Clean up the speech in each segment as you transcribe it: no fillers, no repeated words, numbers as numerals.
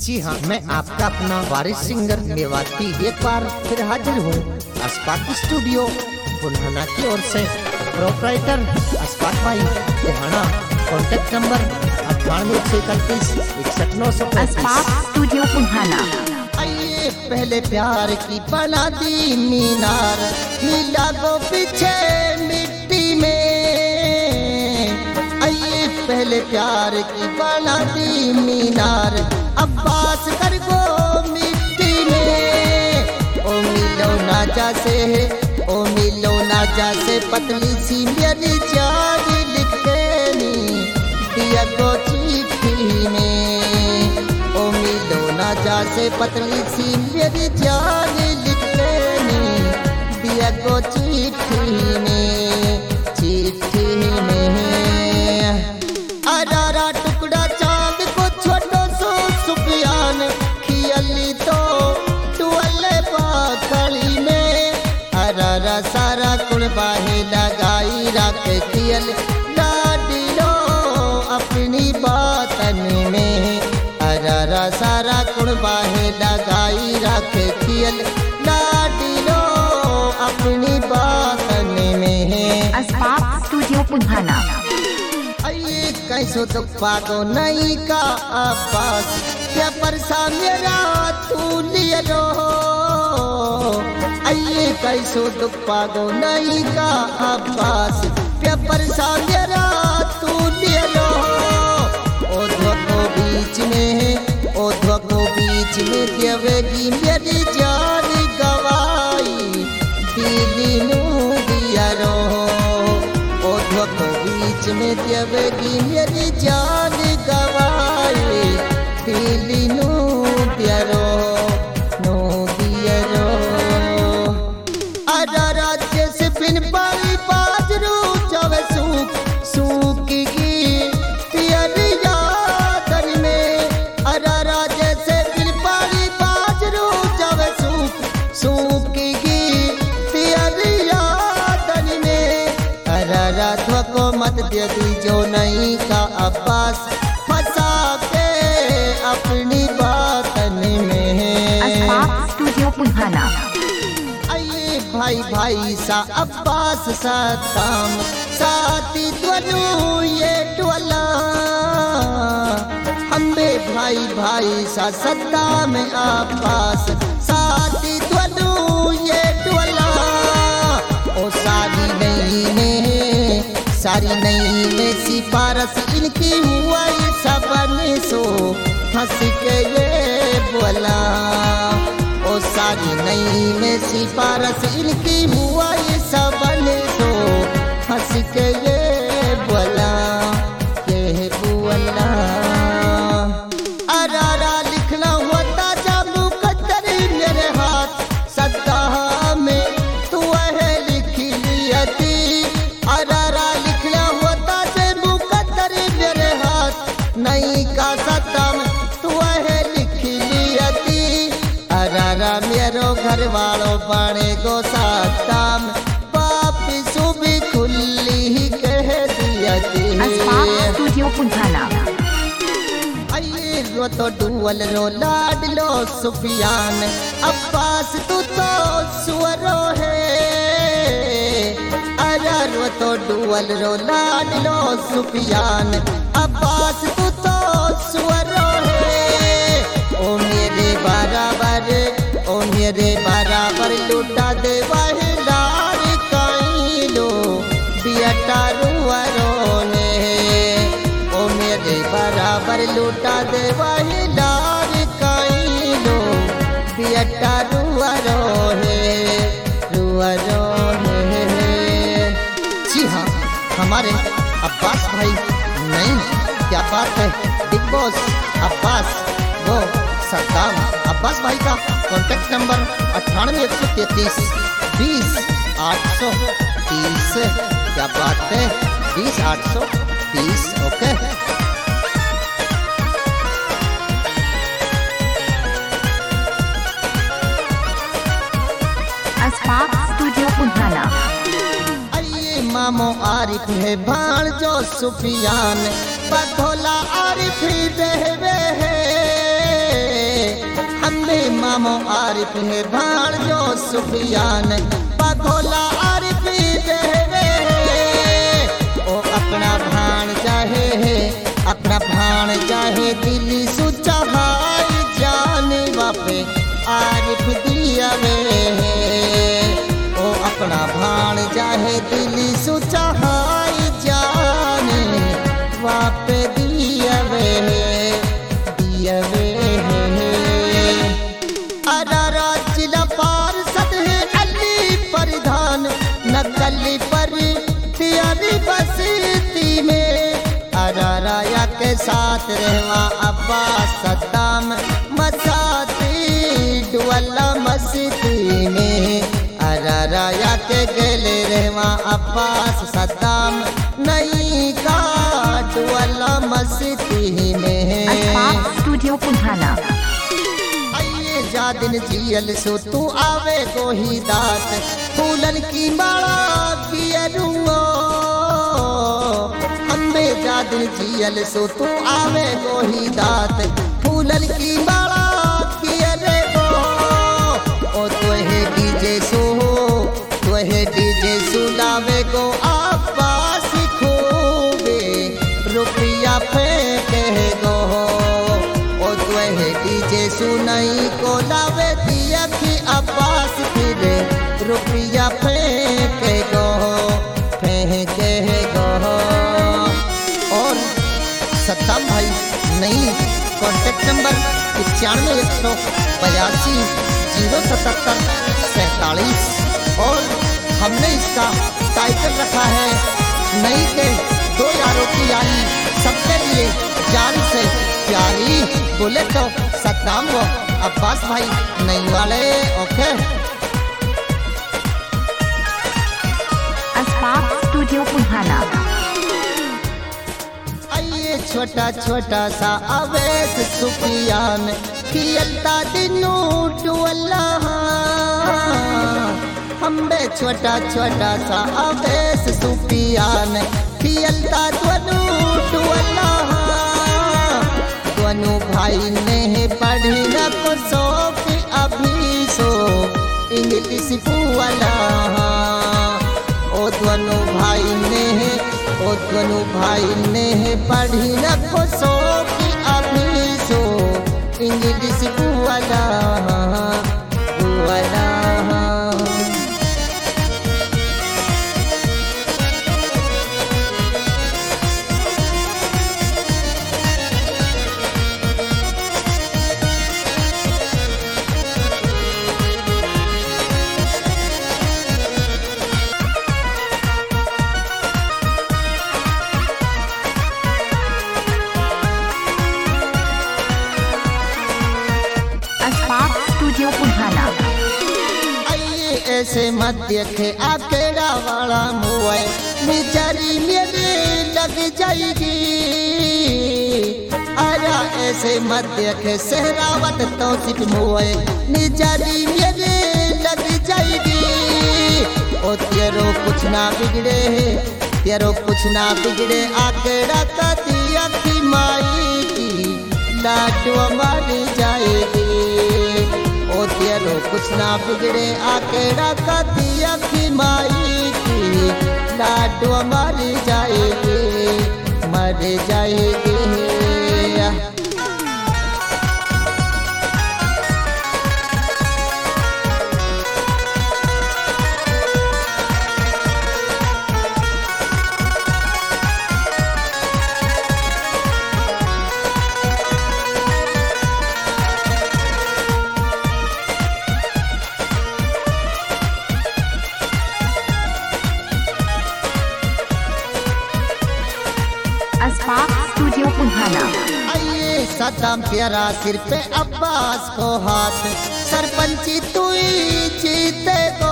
जी हाँ, मैं आपका अपना वारिस सिंगर मेवाती एक बार फिर हाजिर हूँ अस्पाक स्टूडियो बुल्हाना की ओर से। प्रोपराइटर अस्पाक भाई Bulhana. Contact number 9831316935। Aspak studio Bulhana. आइए पहले प्यार की बना दी मीनार, मिला गो पीछे मिट्टी में। आइए पहले प्यार की बना दी मीनार, अब्बास कर गो मिट्टी में। ओ मिलो ना जासे, ओ मिलो ना जासे, पतली सी मेरी जान लिख देनी दिया गो चिट्ठी में। ओ मिलो ना जासे, पतली सी मेरी जान लिख देनी दिया गो चिट्ठी में, चिट्ठी में। अरारा टुकड़ा चांद को छोटो सो सुफियान, खियली तो टुअले पाखड़ी में। अरारा सारा कुर्बाही लगाई रख खियल लाडिलो अपनी बातन में। अरारा सारा कुर्बाही लगाई रख खियल लाडिलो अपनी बातन में। अस्पाक स्टूडियो बुल्हाना। आइए कैसो तो पागो नहीं का अब्बास, क्या परसा मेरा तू लिया रो। आइए कैसो तो पागो नहीं का अब्बास, क्या परसा मेरा तू लिया रो। ओ धोखो बीच में, ओ धोखो बीच में देवेगी मेरी जान गवाई दिली नू दिया रो। ओ धोखो बीच में देवेगी मेरी जान गवाई दिली नू दिया रो, नू दिया रो। अरारा जैसे बिन पाई बाजरू जावे सूख सूख की तेरी यादन में। अरारा जैसे बिन पाई बाजरू जावे सूख सूख की तेरी यादन में। अरारा धोखो मत दे दी जो नहीं का अब्बास, फंसा के अपनी बातन में। अस्पाक स्टूडियो बुल्हाना। आइए भाई भाई सा अब्बास सद्दाम, साथी दोनों ये टोला। हमें भाई भाई सा सद्दाम अब्बास, साथी दोनों ये टोला। ओ सारी नहीं में, सारी नहीं में सिफारस इनकी हुआ सबने सो हंस के ये बोला। ओ सारी नहीं में सिफारस इनकी हुआ सबने सो हंस के ये बोला, ये बोला। अरारा लिखना होता जब मुकद्दर मेरे हाथ, सद्दा में तू है लिख लिया थी। अरारा लिखना होता जब मुकद्दर मेरे हाथ, नहीं का सद्दा में तू है लिख लिया थी। अरारा मेरो घर वालों बने गो सद्दा में, पापी सुबह खुली ही कह दिया थी। अस्पाक स्टूडियो बुल्हाना। आइए रो तो डुअल रो लाडलो सुफियान, अब्बास तू तो सुअरो है। अरा रो तो डुअल रो लाडलो सुफियान, अब्बास तू तो सुअरो है। ओ मेरे बराबर, ओ मेरे बराबर लुटा दे वही लार कहीं लो बियटा रुअरो ने। ओ मेरे बराबर लुटा दे वही लार कहीं लो बियटा रुअरो है, रुअरो है। जी हाँ, हमारे अब्बास भाई नहीं, क्या बात है। बिग बॉस अब्बास वो सद्दाम। अब्बास भाई का कॉन्टेक्ट नंबर 98 133 20 830। क्या बात है, 20 830। ओके। अस्पाक स्टूडियो बुल्हाना। आइए मामो आरिफ है भाण जो सुफियान, बधोला आरिफ ही देवे है। नामो आरिफ है भाण जो सुफियान पगोला आरिफ देवे ओ अपना भाण चाहे दिली सुचाहाई जान वापे आरिफ दिया वे ओ अपना भाण चाहे दिली सुचाहाई जान वापे दिया वे अरारा जिला पार्षद है अली प्रधान नकली पर तियारी बस्ती में अराराया के साथ रहवा अब्बास सद्दाम मसाती डुअल्ला मस्ती में अराराया के गले रहवा अब्बास सद्दाम नहीं का डुअल्ला मस्ती में अस्पाक स्टूडियो पुन्हाना। जा दिन जियल सो तू आवे को ही दात फूलन की माला पियरूंगो अम्बे जा दिन जियल सो तू आवे को ही दात फूलन की माला पियरे गो ओ तोहे डीजे सुनावे को आवाज खूबे रुपया फेंके गो डीजे सुनाई को लावे दिया की अब्बास फिर रुपया फेंके गो और सद्दाम भाई नहीं कॉन्टेक्ट नंबर 95-182-077-47 और हमने इसका टाइटल रखा है नई के दो यारों की यारी सबके लिए जान से प्यारी बोले तो सद्दाम वो अब्बास भाई नहीं वाले ओके। अस्पाक स्टूडियो पुन्हाना। आइए छोटा छोटा सा अवैस सुफियान खिलता दिनू डुअल्ला हम्बे छोटा छोटा सा अवैस सुफियान खिलता दिनू डुअल्ला दोनों भाई ने पढ़ी न को सो अभी सो इंग्लिश वाला ओ दोनों भाई ने पढ़ी न को सो अभी सो इंग्लिश वाला स्टूडियो पुन्हाना। आइए ऐसे मत देखे आकेड़ा वाला मुए बेचारी मेरे लग जाएगी आरा ऐसे मत देखे सहरावत तो सिर्फ मुए बेचारी मेरे लग जाएगी ओ तेरो कुछ ना बिगड़े आकेड़ा का दिया की माई की लाडो मर जाएगी ओ तेरो कुछ ना बिगड़े आकेड़ा का दिया की माई की लाडो मर जाएगी अस्पाक स्टूडियो पुन्हाना। आइए सद्दाम तेरा सिर पे अब्बास को हाथ सरपंची तू ही जीते को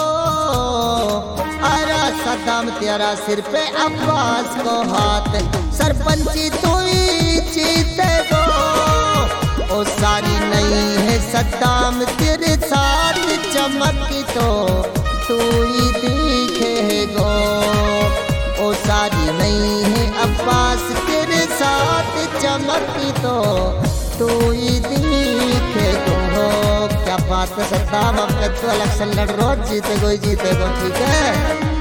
आरा सद्दाम तेरा सिर पे अब्बास को हाथ सरपंची तू ही जीते को ओ सारी नहीं है सद्दाम तेरे साथ चमकी तो तू ही दिखे गो ओ सारी नहीं है अब्बास तेरे साथ चमकी तो तू ही दिखे गो बात सत्ता अब जब तो इलेक्शन लड़ रो जीते गो ठीक है।